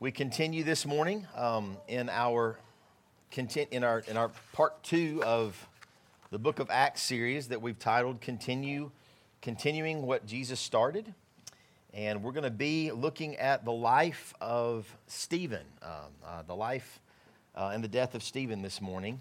We continue this morning in our part 2 of the Book of Acts series that we've titled Continuing What Jesus Started. And we're going to be looking at the life of Stephen, the life and the death of Stephen this morning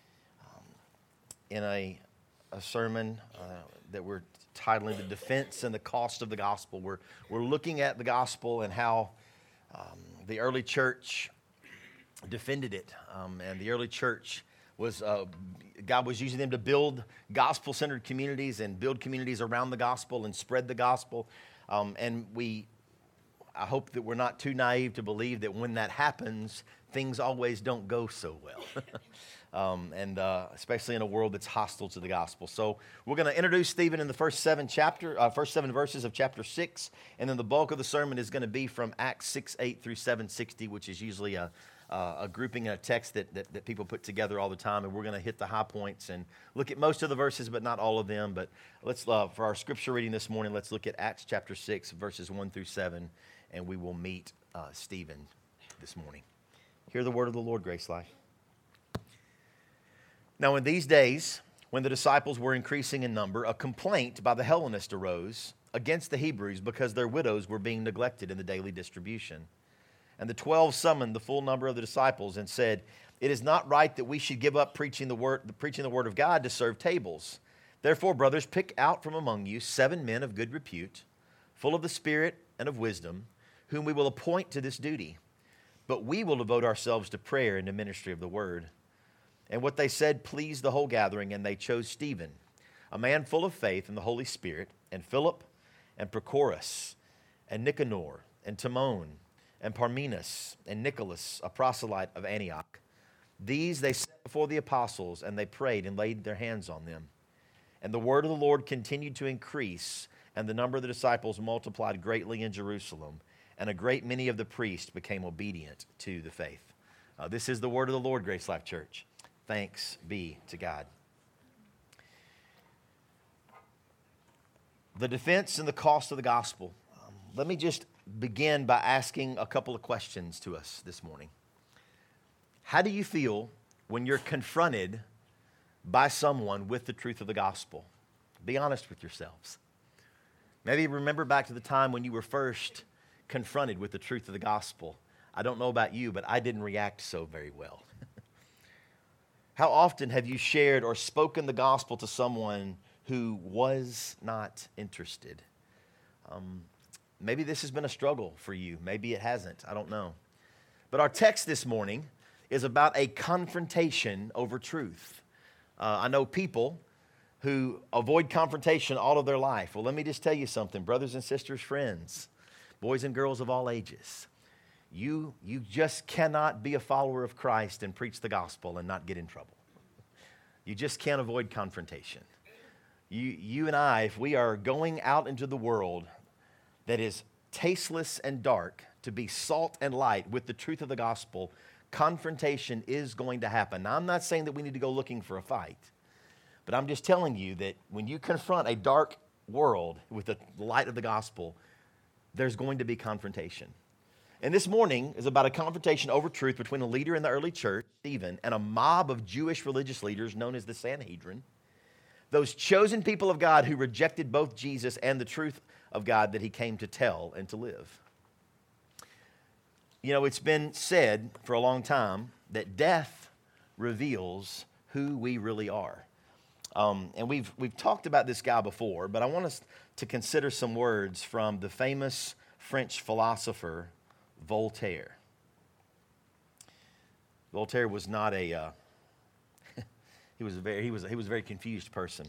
in a sermon that we're titling The Defense and the Cost of the Gospel. We're looking at the gospel and how the early church defended it, and the early church was, God was using them to build gospel-centered communities and build communities around the gospel and spread the gospel. I hope that we're not too naive to believe that when that happens, things always don't go so well. Especially in a world that's hostile to the gospel. So we're going to introduce Stephen in the first seven verses of chapter 6, and then the bulk of the sermon is going to be from Acts 6:8 through 7:60, which is usually a grouping and a text that people put together all the time, and we're going to hit the high points and look at most of the verses, but not all of them. But let's for our scripture reading this morning, let's look at Acts chapter 6, verses 1 through 7, and we will meet Stephen this morning. Hear the word of the Lord, Grace Life. Now in these days, when the disciples were increasing in number, a complaint by the Hellenists arose against the Hebrews because their widows were being neglected in the daily distribution. And the 12 summoned the full number of the disciples and said, "It is not right that we should give up preaching the word of God to serve tables. Therefore, brothers, pick out from among you 7 men of good repute, full of the Spirit and of wisdom, whom we will appoint to this duty. But we will devote ourselves to prayer and to ministry of the word." And what they said pleased the whole gathering, and they chose Stephen, a man full of faith and the Holy Spirit, and Philip, and Prochorus, and Nicanor, and Timon, and Parmenas, and Nicholas, a proselyte of Antioch. These they set before the apostles, and they prayed and laid their hands on them. And the word of the Lord continued to increase, and the number of the disciples multiplied greatly in Jerusalem, and a great many of the priests became obedient to the faith. This is the word of the Lord, Grace Life Church. Thanks be to God. The defense and the cost of the gospel. Let me just begin by asking a couple of questions to us this morning. How do you feel when you're confronted by someone with the truth of the gospel? Be honest with yourselves. Maybe remember back to the time when you were first confronted with the truth of the gospel. I don't know about you, but I didn't react so very well. How often have you shared or spoken the gospel to someone who was not interested? Maybe this has been a struggle for you. Maybe it hasn't. I don't know. But our text this morning is about a confrontation over truth. I know people who avoid confrontation all of their life. Well, let me just tell you something, brothers and sisters, friends, boys and girls of all ages. You just cannot be a follower of Christ and preach the gospel and not get in trouble. You just can't avoid confrontation. You and I, if we are going out into the world that is tasteless and dark to be salt and light with the truth of the gospel, confrontation is going to happen. Now, I'm not saying that we need to go looking for a fight, but I'm just telling you that when you confront a dark world with the light of the gospel, there's going to be confrontation. And this morning is about a confrontation over truth between a leader in the early church, Stephen, and a mob of Jewish religious leaders known as the Sanhedrin, those chosen people of God who rejected both Jesus and the truth of God that he came to tell and to live. You know, it's been said for a long time that death reveals who we really are. And we've talked about this guy before, but I want us to consider some words from the famous French philosopher Voltaire. Voltaire was not a he was a very confused person.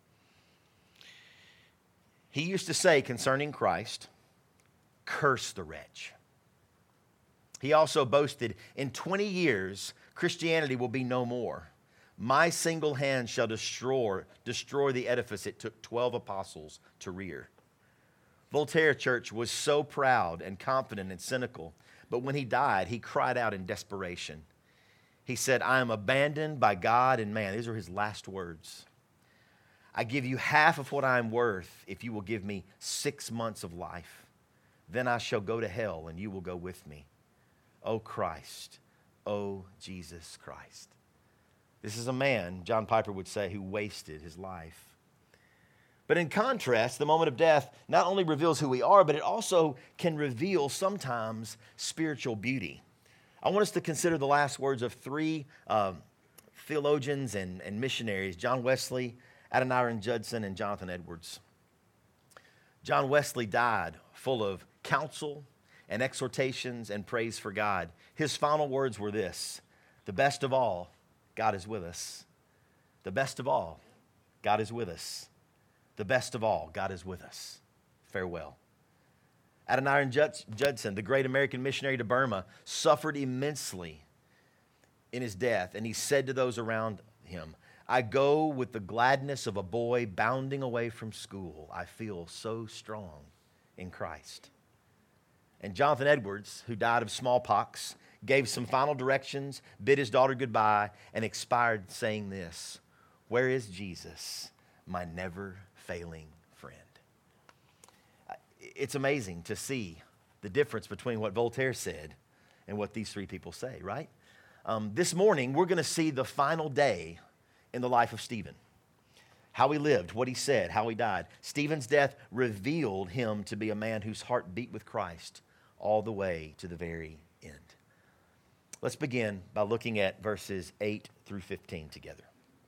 He used to say concerning Christ, "Curse the wretch." He also boasted, "In 20 years, Christianity will be no more. My single hand shall destroy the edifice it took 12 apostles to rear." Voltaire, church, was so proud and confident and cynical, but when he died, he cried out in desperation. He said, "I am abandoned by God and man." These are his last words. "I give you half of what I am worth if you will give me 6 months of life. Then I shall go to hell and you will go with me." O Christ, O Jesus Christ. This is a man, John Piper would say, who wasted his life. But in contrast, the moment of death not only reveals who we are, but it also can reveal sometimes spiritual beauty. I want us to consider the last words of three theologians and missionaries, John Wesley, Adoniram Judson, and Jonathan Edwards. John Wesley died full of counsel and exhortations and praise for God. His final words were this: the best of all, God is with us. The best of all, God is with us. The best of all, God is with us. Farewell. Adoniram Judson, the great American missionary to Burma, suffered immensely in his death, and he said to those around him, I go with the gladness of a boy bounding away from school. I feel so strong in Christ. And Jonathan Edwards, who died of smallpox, gave some final directions, bid his daughter goodbye, and expired saying this: where is Jesus, my never-failing friend? It's amazing to see the difference between what Voltaire said and what these three people say, right? This morning, we're going to see the final day in the life of Stephen. How he lived, what he said, how he died. Stephen's death revealed him to be a man whose heart beat with Christ all the way to the very end. Let's begin by looking at verses 8 through 15 together.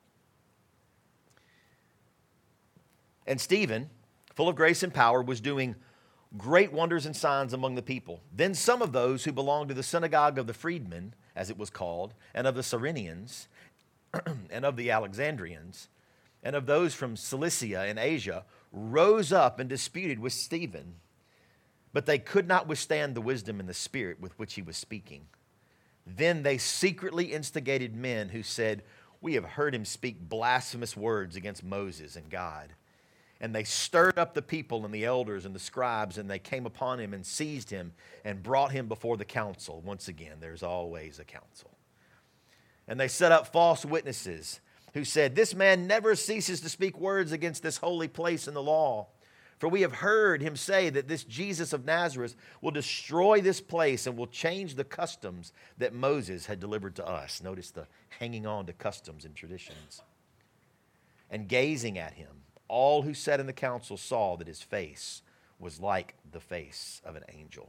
And Stephen, full of grace and power, was doing great wonders and signs among the people. Then some of those who belonged to the synagogue of the freedmen, as it was called, and of the Cyrenians, and of the Alexandrians, and of those from Cilicia and Asia, rose up and disputed with Stephen. But they could not withstand the wisdom and the spirit with which he was speaking. Then they secretly instigated men who said, we have heard him speak blasphemous words against Moses and God. And they stirred up the people and the elders and the scribes, and they came upon him and seized him and brought him before the council. Once again, there's always a council. And they set up false witnesses who said, this man never ceases to speak words against this holy place in the law. For we have heard him say that this Jesus of Nazareth will destroy this place and will change the customs that Moses had delivered to us. Notice the hanging on to customs and traditions. And gazing at him, all who sat in the council saw that his face was like the face of an angel.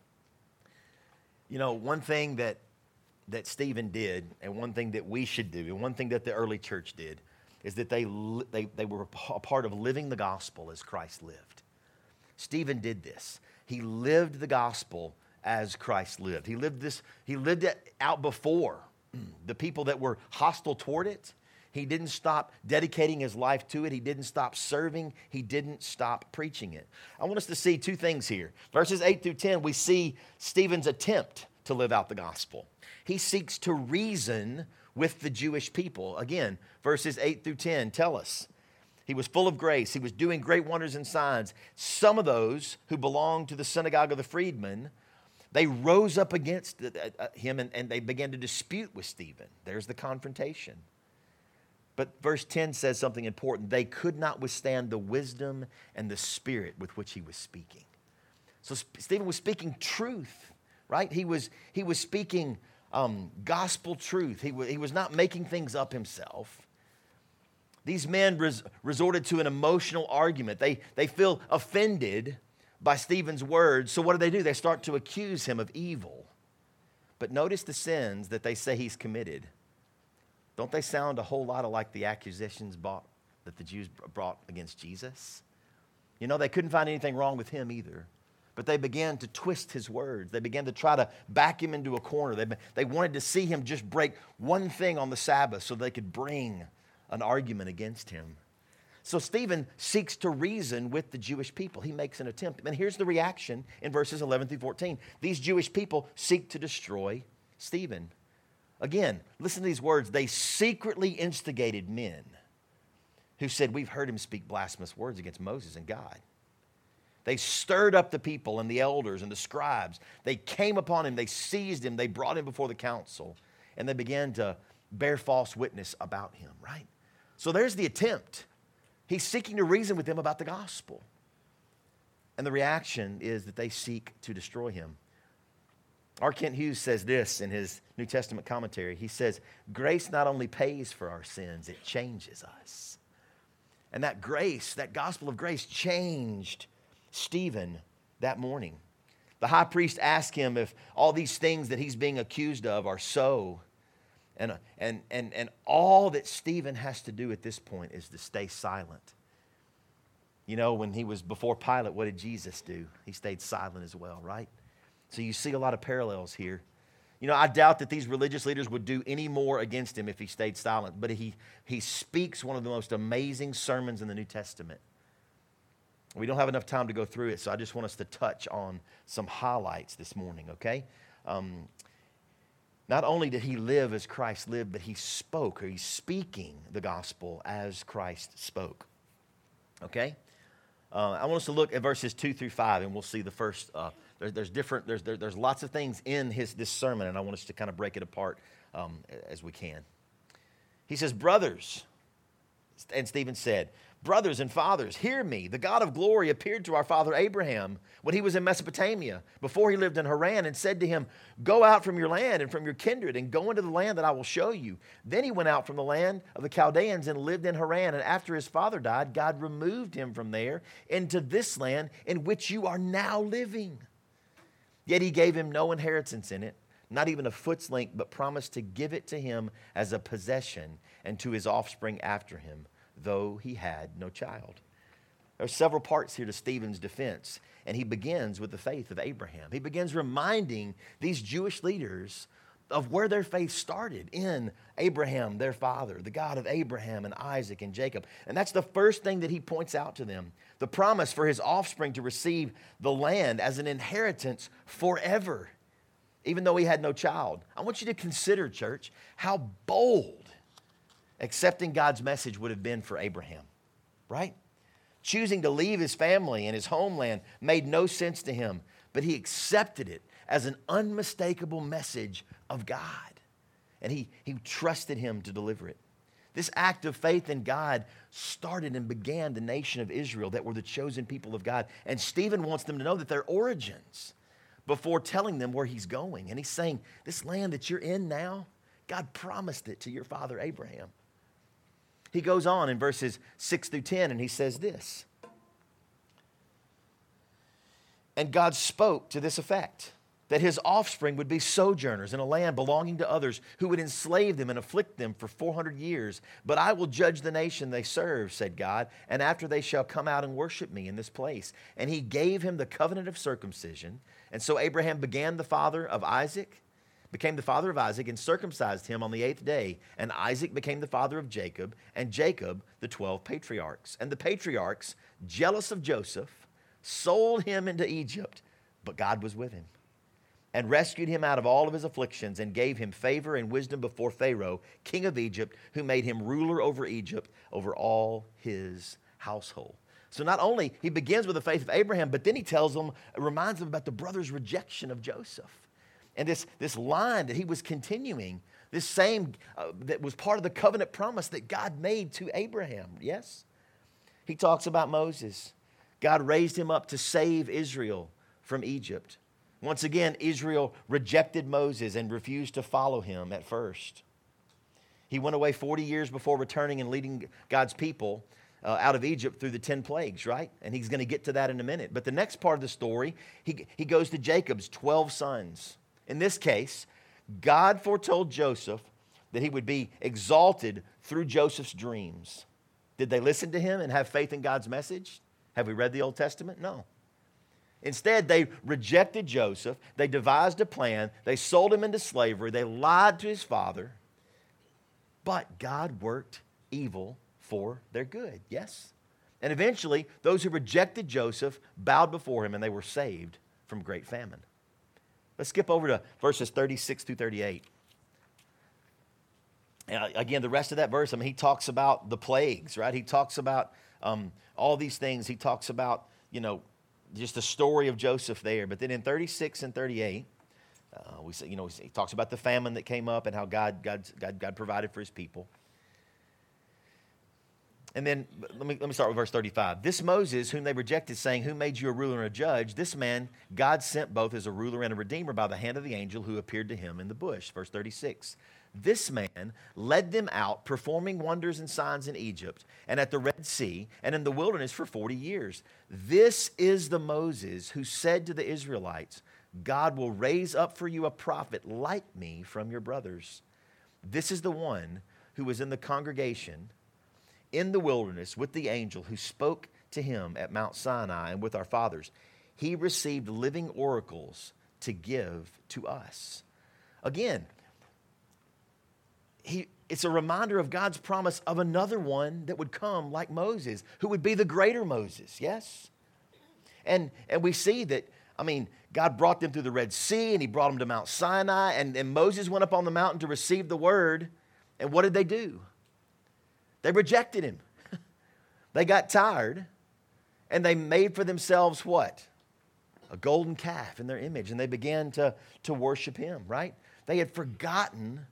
You know, one thing that Stephen did, and one thing that we should do, and one thing that the early church did, is that they were a part of living the gospel as Christ lived. Stephen did this. He lived the gospel as Christ lived. He lived it out before the people that were hostile toward it. He didn't stop dedicating his life to it. He didn't stop serving. He didn't stop preaching it. I want us to see two things here. Verses 8 through 10, we see Stephen's attempt to live out the gospel. He seeks to reason with the Jewish people. Again, verses 8 through 10 tell us. He was full of grace. He was doing great wonders and signs. Some of those who belonged to the synagogue of the freedmen, they rose up against him and they began to dispute with Stephen. There's the confrontation. But verse 10 says something important. They could not withstand the wisdom and the spirit with which he was speaking. So Stephen was speaking truth, right? He was speaking gospel truth. He was not making things up himself. These men resorted to an emotional argument. They feel offended by Stephen's words. So what do? They start to accuse him of evil. But notice the sins that they say he's committed. Don't they sound a whole lot like the accusations that the Jews brought against Jesus? You know, they couldn't find anything wrong with him either. But they began to twist his words. They began to try to back him into a corner. They wanted to see him just break one thing on the Sabbath so they could bring an argument against him. So Stephen seeks to reason with the Jewish people. He makes an attempt. And here's the reaction in verses 11 through 14. These Jewish people seek to destroy Stephen. Again, listen to these words. They secretly instigated men who said, we've heard him speak blasphemous words against Moses and God. They stirred up the people and the elders and the scribes. They came upon him. They seized him. They brought him before the council. And they began to bear false witness about him, right? So there's the attempt. He's seeking to reason with them about the gospel. And the reaction is that they seek to destroy him. R. Kent Hughes says this in his New Testament commentary. He says, grace not only pays for our sins, it changes us. And that grace, that gospel of grace, changed Stephen that morning. The high priest asked him if all these things that he's being accused of are so. And all that Stephen has to do at this point is to stay silent. You know, when he was before Pilate, what did Jesus do? He stayed silent as well, right? So you see a lot of parallels here. You know, I doubt that these religious leaders would do any more against him if he stayed silent. But he speaks one of the most amazing sermons in the New Testament. We don't have enough time to go through it, so I just want us to touch on some highlights this morning, okay? Not only did he live as Christ lived, but he spoke, or he's speaking the gospel as Christ spoke, okay? I want us to look at verses 2 through 5, and we'll see the first. There's lots of things in this sermon, and I want us to kind of break it apart as we can. He says, brothers, and Stephen said, brothers and fathers, hear me. The God of glory appeared to our father Abraham when he was in Mesopotamia, before he lived in Haran, and said to him, go out from your land and from your kindred and go into the land that I will show you. Then he went out from the land of the Chaldeans and lived in Haran. And after his father died, God removed him from there into this land in which you are now living. Yet he gave him no inheritance in it, not even a foot's length, but promised to give it to him as a possession and to his offspring after him, though he had no child. There are several parts here to Stephen's defense, and he begins with the faith of Abraham. He begins reminding these Jewish leaders of where their faith started, in Abraham, their father, the God of Abraham and Isaac and Jacob. And that's the first thing that he points out to them, the promise for his offspring to receive the land as an inheritance forever, even though he had no child. I want you to consider, church, how bold accepting God's message would have been for Abraham, right? Choosing to leave his family and his homeland made no sense to him, but he accepted it as an unmistakable message of God, and he trusted him to deliver it. This act of faith in God started and began the nation of Israel that were the chosen people of God, and Stephen wants them to know that their origins before telling them where he's going. And he's saying, this land that you're in now, God promised it to your father Abraham. He goes on in verses 6 through 10, and he says this. And God spoke to this effect, that his offspring would be sojourners in a land belonging to others who would enslave them and afflict them for 400 years. But I will judge the nation they serve, said God, and after they shall come out and worship me in this place. And he gave him the covenant of circumcision. And so Abraham became the father of Isaac, and circumcised him on the 8th day. And Isaac became the father of Jacob, and Jacob the 12 patriarchs. And the patriarchs, jealous of Joseph, sold him into Egypt, but God was with him and rescued him out of all of his afflictions and gave him favor and wisdom before Pharaoh, king of Egypt, who made him ruler over Egypt, over all his household. So not only he begins with the faith of Abraham, but then he reminds them about the brothers' rejection of Joseph. And this line that he was continuing, this same, that was part of the covenant promise that God made to Abraham, yes? He talks about Moses. God raised him up to save Israel from Egypt. Once again, Israel rejected Moses and refused to follow him at first. He went away 40 years before returning and leading God's people out of Egypt through the 10 plagues, right? And he's going to get to that in a minute. But the next part of the story, he goes to Jacob's 12 sons. In this case, God foretold Joseph that he would be exalted through Joseph's dreams. Did they listen to him and have faith in God's message? Have we read the Old Testament? No. Instead, they rejected Joseph. They devised a plan. They sold him into slavery. They lied to his father. But God worked evil for their good, yes? And eventually, those who rejected Joseph bowed before him, and they were saved from great famine. Let's skip over to verses 36 through 38. And again, the rest of that verse, he talks about the plagues, right? He talks about all these things. He talks about, just the story of Joseph there. But then in 36 and 38, he talks about the famine that came up and how God provided for his people. And then let me start with verse 35. This Moses, whom they rejected, saying, who made you a ruler and a judge? This man God sent both as a ruler and a redeemer by the hand of the angel who appeared to him in the bush. Verse 36. This man led them out, performing wonders and signs in Egypt and at the Red Sea and in the wilderness for 40 years. This is the Moses who said to the Israelites, God will raise up for you a prophet like me from your brothers. This is the one who was in the congregation in the wilderness with the angel who spoke to him at Mount Sinai and with our fathers. He received living oracles to give to us. Again, it's a reminder of God's promise of another one that would come like Moses, who would be the greater Moses, yes? And we see that, God brought them through the Red Sea, and he brought them to Mount Sinai, and Moses went up on the mountain to receive the word, and what did they do? They rejected him. They got tired, and they made for themselves what? A golden calf in their image, and they began to worship him, right? They had forgotten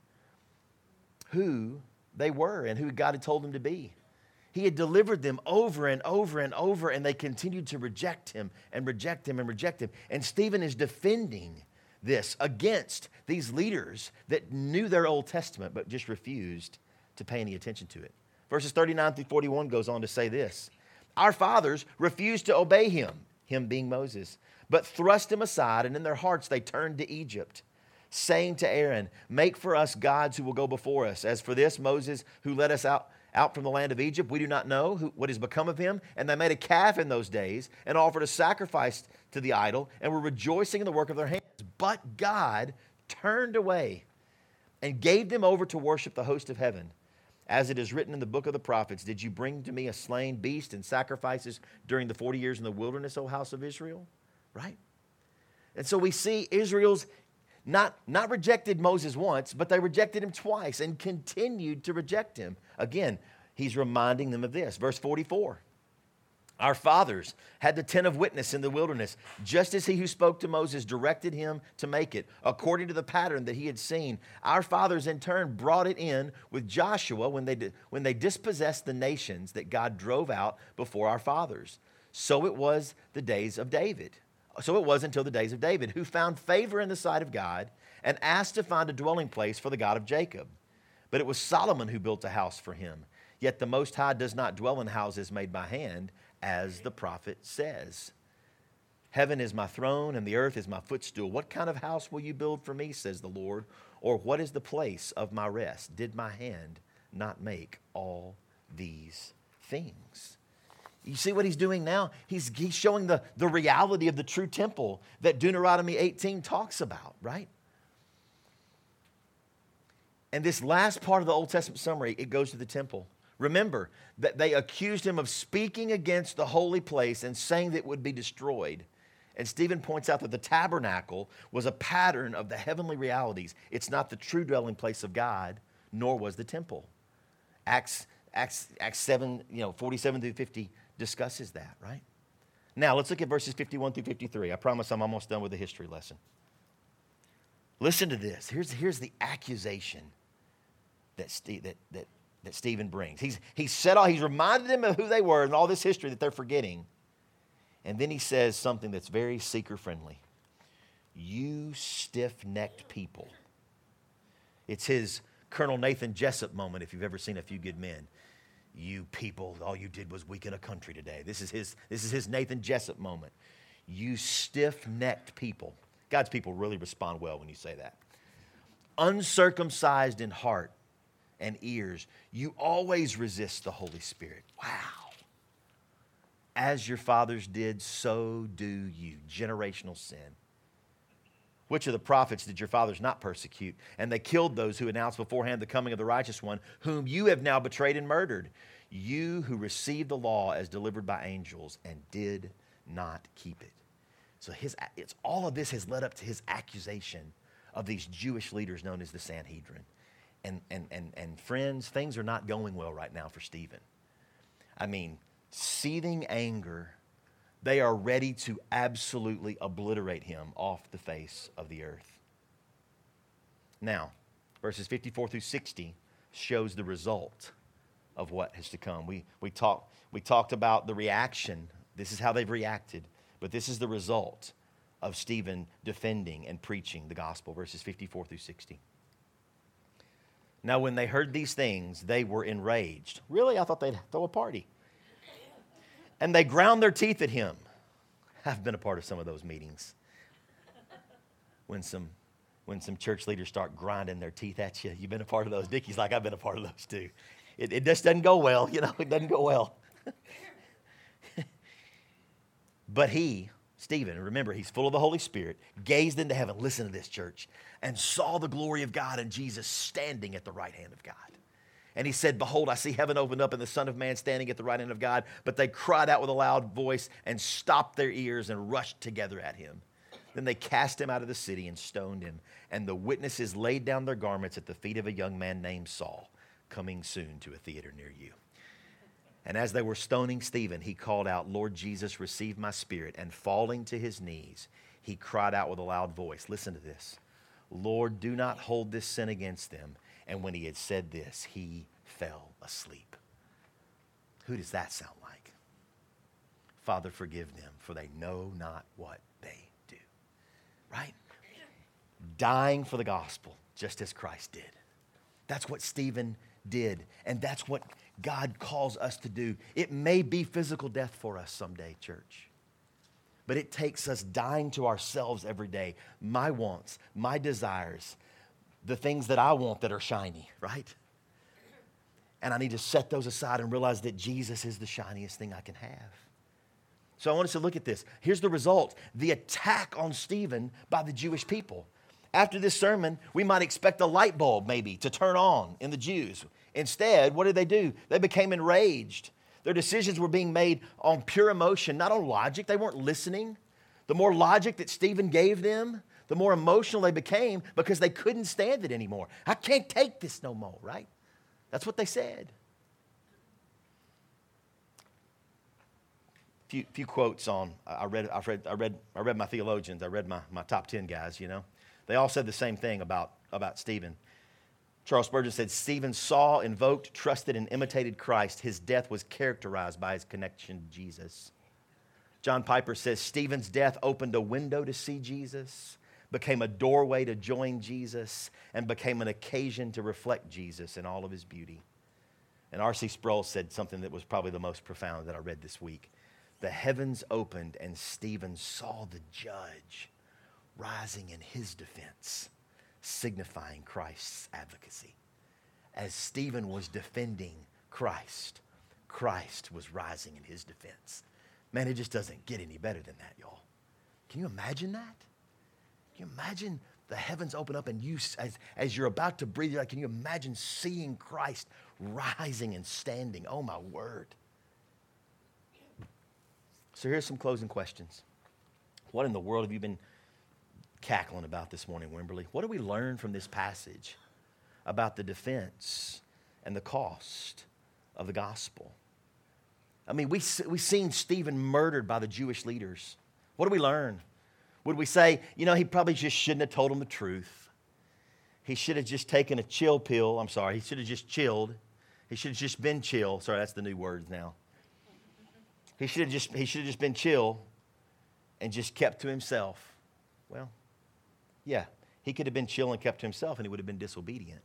who they were and who God had told them to be. He had delivered them over and over and over, and they continued to reject him and reject him and reject him. And Stephen is defending this against these leaders that knew their Old Testament but just refused to pay any attention to it. Verses 39 through 41 goes on to say this. Our fathers refused to obey him being Moses, but thrust him aside, and in their hearts they turned to Egypt, saying to Aaron, make for us gods who will go before us. As for this Moses who led us out from the land of Egypt, we do not know what has become of him. And they made a calf in those days and offered a sacrifice to the idol and were rejoicing in the work of their hands. But God turned away and gave them over to worship the host of heaven. As it is written in the book of the prophets, did you bring to me a slain beast and sacrifices during the 40 years in the wilderness, O house of Israel? Right? And so we see Israel's not rejected Moses once, but they rejected him twice and continued to reject him. Again, he's reminding them of this. Verse 44. Our fathers had the tent of witness in the wilderness, just as he who spoke to Moses directed him to make it, according to the pattern that he had seen. Our fathers in turn brought it in with Joshua when they dispossessed the nations that God drove out before our fathers. So it was the days of David. So it was until the days of David, who found favor in the sight of God and asked to find a dwelling place for the God of Jacob. But it was Solomon who built a house for him. Yet the Most High does not dwell in houses made by hand, as the prophet says. Heaven is my throne and the earth is my footstool. What kind of house will you build for me, says the Lord? Or what is the place of my rest? Did my hand not make all these things? You see what he's doing now? He's showing the reality of the true temple that Deuteronomy 18 talks about, right? And this last part of the Old Testament summary, it goes to the temple. Remember that they accused him of speaking against the holy place and saying that it would be destroyed. And Stephen points out that the tabernacle was a pattern of the heavenly realities. It's not the true dwelling place of God, nor was the temple. Acts 7, 47 through 50 discusses that, right? Now, let's look at verses 51 through 53. I promise I'm almost done with the history lesson. Listen to this. Here's the accusation that Stephen brings. He's reminded them of who they were and all this history that they're forgetting. And then he says something that's very seeker-friendly. You stiff-necked people. It's his Colonel Nathan Jessup moment, if you've ever seen A Few Good Men. You people, all you did was weaken a country today. This is his Nathan Jessup moment. You stiff-necked people. God's people really respond well when you say that. Uncircumcised in heart and ears, you always resist the Holy Spirit. Wow. As your fathers did, so do you. Generational sin. Which of the prophets did your fathers not persecute? And they killed those who announced beforehand the coming of the righteous one, whom you have now betrayed and murdered. You who received the law as delivered by angels and did not keep it. So all of this has led up to his accusation of these Jewish leaders known as the Sanhedrin. And friends, things are not going well right now for Stephen. Seething anger. They are ready to absolutely obliterate him off the face of the earth. Now, verses 54 through 60 shows the result of what has to come. We talked about the reaction. This is how they've reacted, but this is the result of Stephen defending and preaching the gospel, verses 54 through 60. Now, when they heard these things, they were enraged. Really? I thought they'd throw a party. And they ground their teeth at him. I've been a part of some of those meetings. When some church leaders start grinding their teeth at you, you've been a part of those. Dickie's like, I've been a part of those too. It just doesn't go well, it doesn't go well. But he, Stephen, remember, he's full of the Holy Spirit, gazed into heaven, listen to this, church, and saw the glory of God and Jesus standing at the right hand of God. And he said, behold, I see heaven opened up and the Son of Man standing at the right hand of God. But they cried out with a loud voice and stopped their ears and rushed together at him. Then they cast him out of the city and stoned him. And the witnesses laid down their garments at the feet of a young man named Saul, coming soon to a theater near you. And as they were stoning Stephen, he called out, Lord Jesus, receive my spirit. And falling to his knees, he cried out with a loud voice. Listen to this. Lord, do not hold this sin against them. And when he had said this, he fell asleep. Who does that sound like? Father, forgive them, for they know not what they do. Right? Dying for the gospel, just as Christ did. That's what Stephen did, and that's what God calls us to do. It may be physical death for us someday, church, but it takes us dying to ourselves every day. My wants, my desires, the things that I want that are shiny, right? And I need to set those aside and realize that Jesus is the shiniest thing I can have. So I want us to look at this. Here's the result. The attack on Stephen by the Jewish people. After this sermon, we might expect a light bulb maybe to turn on in the Jews. Instead, what did they do? They became enraged. Their decisions were being made on pure emotion, not on logic. They weren't listening. The more logic that Stephen gave them, the more emotional they became because they couldn't stand it anymore. I can't take this no more, right? That's what they said. Few quotes on. I read my theologians. I read my top 10 guys. They all said the same thing about Stephen. Charles Spurgeon said, Stephen saw, invoked, trusted, and imitated Christ. His death was characterized by his connection to Jesus. John Piper says, Stephen's death opened a window to see Jesus, became a doorway to join Jesus, and became an occasion to reflect Jesus in all of his beauty. And R.C. Sproul said something that was probably the most profound that I read this week. The heavens opened and Stephen saw the judge rising in his defense, signifying Christ's advocacy. As Stephen was defending Christ, Christ was rising in his defense. Man, it just doesn't get any better than that, y'all. Can you imagine that? Can you imagine the heavens open up and you, as you're about to breathe, can you imagine seeing Christ rising and standing? Oh, my word. So here's some closing questions. What in the world have you been cackling about this morning, Wimberley? What do we learn from this passage about the defense and the cost of the gospel? I mean, we've seen Stephen murdered by the Jewish leaders. What do we learn? Would we say, he probably just shouldn't have told them the truth. He should have just taken a chill pill. I'm sorry, he should have just chilled. He should have just been chill. Sorry, that's the new words now. He should have just been chill and just kept to himself. Well, yeah, he could have been chill and kept to himself and he would have been disobedient.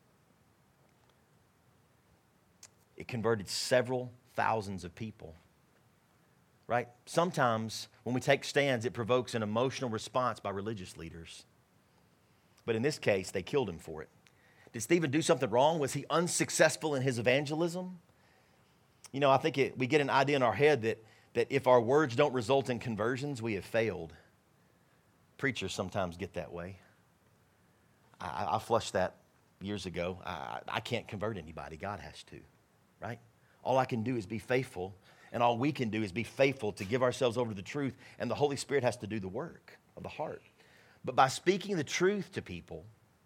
It converted several thousands of people, right? Sometimes when we take stands, it provokes an emotional response by religious leaders. But in this case, they killed him for it. Did Stephen do something wrong? Was he unsuccessful in his evangelism? I think we get an idea in our head that if our words don't result in conversions, we have failed. Preachers sometimes get that way. I flushed that years ago. I can't convert anybody. God has to, right? All I can do is be faithful, and all we can do is be faithful to give ourselves over to the truth, and the Holy Spirit has to do the work of the heart. But by speaking the truth to people,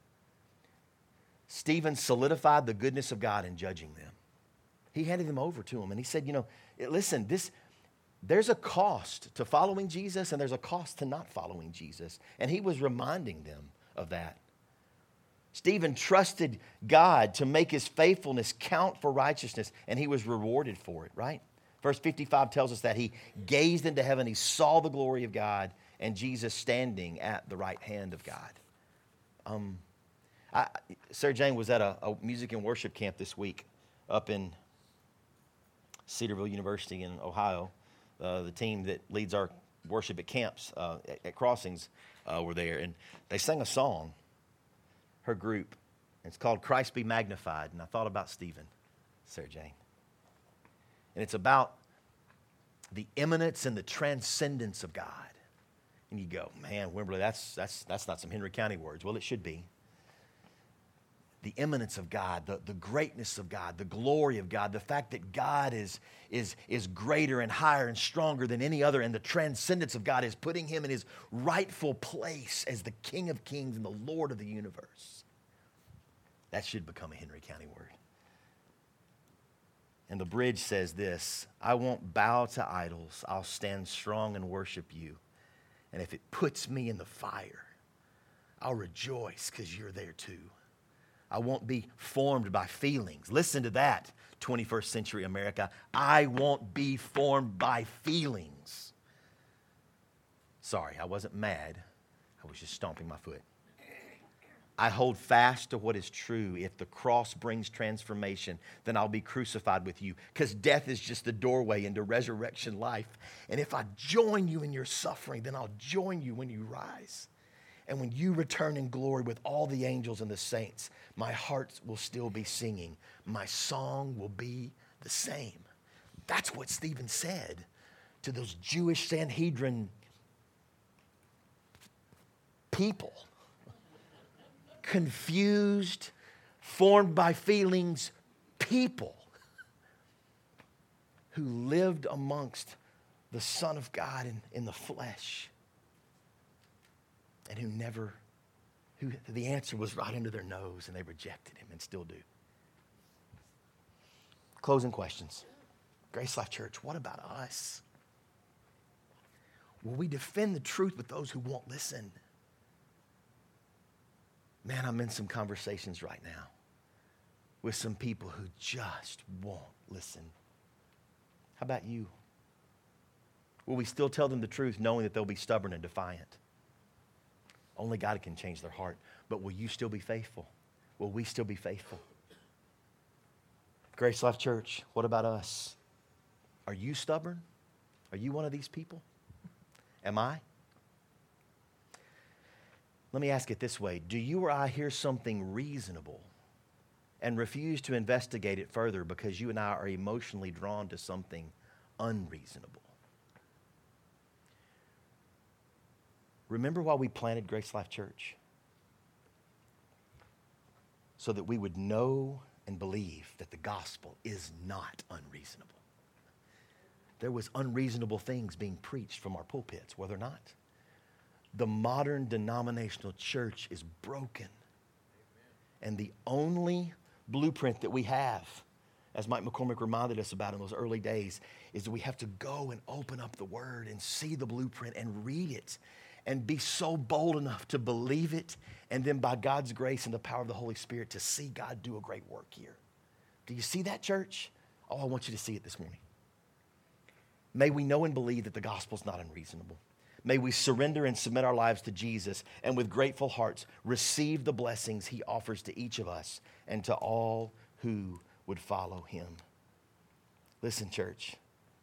Stephen solidified the goodness of God in judging them. He handed them over to him, and he said, listen, there's a cost to following Jesus, and there's a cost to not following Jesus. And he was reminding them of that. Stephen trusted God to make his faithfulness count for righteousness, and he was rewarded for it, right? Verse 55 tells us that he gazed into heaven, he saw the glory of God, and Jesus standing at the right hand of God. Sarah Jane was at a music and worship camp this week up in Cedarville University in Ohio. The team that leads our worship at camps at Crossings were there, and they sang a song, her group. It's called Christ Be Magnified, and I thought about Stephen, Sarah Jane. And it's about the immanence and the transcendence of God. And you go, man, Wimberley, that's not some Henry County words. Well, it should be. The immanence of God, the greatness of God, the glory of God, the fact that God is greater and higher and stronger than any other, and the transcendence of God is putting him in his rightful place as the King of Kings and the Lord of the universe. That should become a Henry County word. And the bridge says this: I won't bow to idols. I'll stand strong and worship you. And if it puts me in the fire, I'll rejoice because you're there too. I won't be formed by feelings. Listen to that, 21st century America. I won't be formed by feelings. Sorry, I wasn't mad. I was just stomping my foot. I hold fast to what is true. If the cross brings transformation, then I'll be crucified with you, because death is just the doorway into resurrection life. And if I join you in your suffering, then I'll join you when you rise. And when you return in glory with all the angels and the saints, my heart will still be singing. My song will be the same. That's what Stephen said to those Jewish Sanhedrin people. Confused, formed by feelings people who lived amongst the Son of God in the flesh. And who the answer was right under their nose, and they rejected him and still do. Closing questions. Grace Life Church, what about us? Will we defend the truth with those who won't listen? Man, I'm in some conversations right now with some people who just won't listen. How about you? Will we still tell them the truth knowing that they'll be stubborn and defiant? Only God can change their heart. But will you still be faithful? Will we still be faithful? Grace Life Church, what about us? Are you stubborn? Are you one of these people? Am I? Let me ask it this way. Do you or I hear something reasonable and refuse to investigate it further because you and I are emotionally drawn to something unreasonable? Remember why we planted Grace Life Church? So that we would know and believe that the gospel is not unreasonable. There was unreasonable things being preached from our pulpits, were there not? The modern denominational church is broken. And the only blueprint that we have, as Mike McCormick reminded us about in those early days, is that we have to go and open up the Word and see the blueprint and read it and be so bold enough to believe it, and then by God's grace and the power of the Holy Spirit to see God do a great work here. Do you see that, church? Oh, I want you to see it this morning. May we know and believe that the gospel is not unreasonable. May we surrender and submit our lives to Jesus, and with grateful hearts receive the blessings he offers to each of us and to all who would follow him. Listen, church.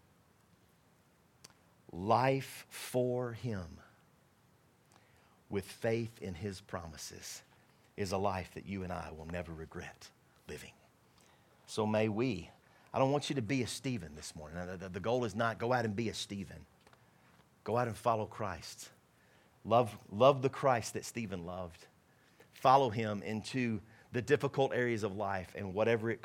Life for him with faith in his promises is a life that you and I will never regret living. So may we. I don't want you to be a Stephen this morning. The goal is not go out and be a Stephen. Go out and follow Christ. Love the Christ that Stephen loved. Follow him into the difficult areas of life and whatever it